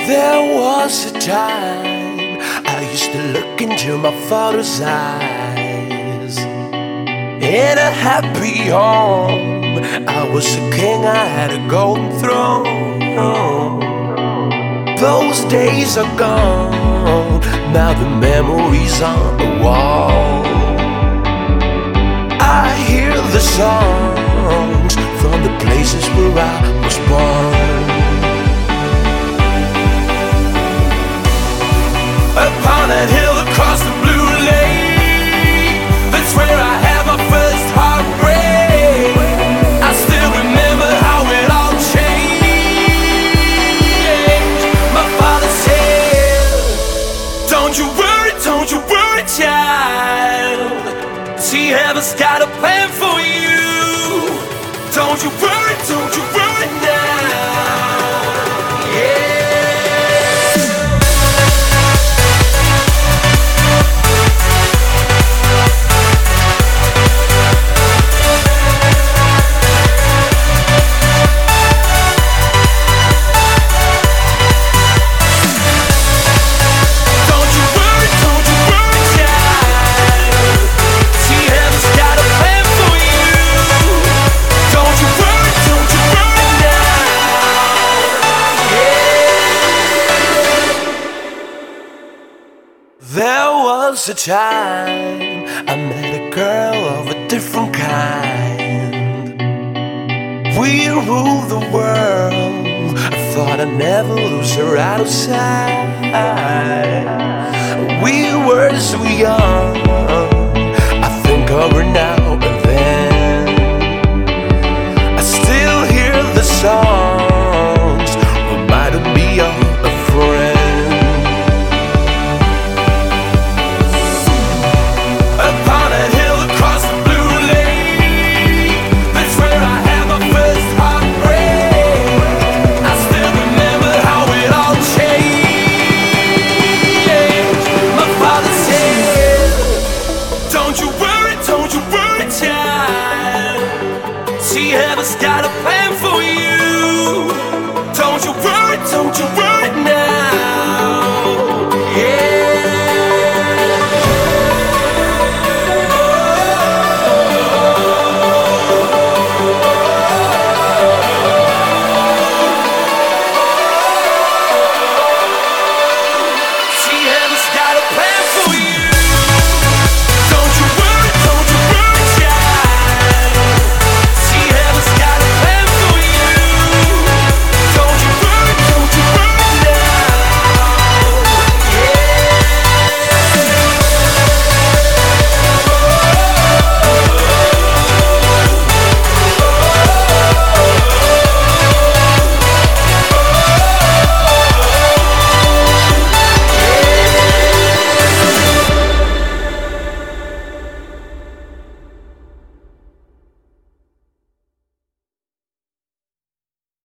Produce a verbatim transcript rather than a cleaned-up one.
There was a time I used to look into my father's eyes. In a happy home, I was a king, I had a golden throne. Those days are gone, now the memories on the wall. I hear the songs from the places where I was born. Upon that hill across the blue lake, that's where I had my first heartbreak. I still remember how it all changed. My father said, don't you worry, don't you worry, child. See, heaven's got a plan for you. Don't you worry, don't you worry now. Yeah. There was a time I met a girl of a different kind. We ruled the world, I thought I'd never lose her out of sight. We were so young, I think of her now and then. I still hear the songs, reminding me of a friend. See, heaven's got a plan.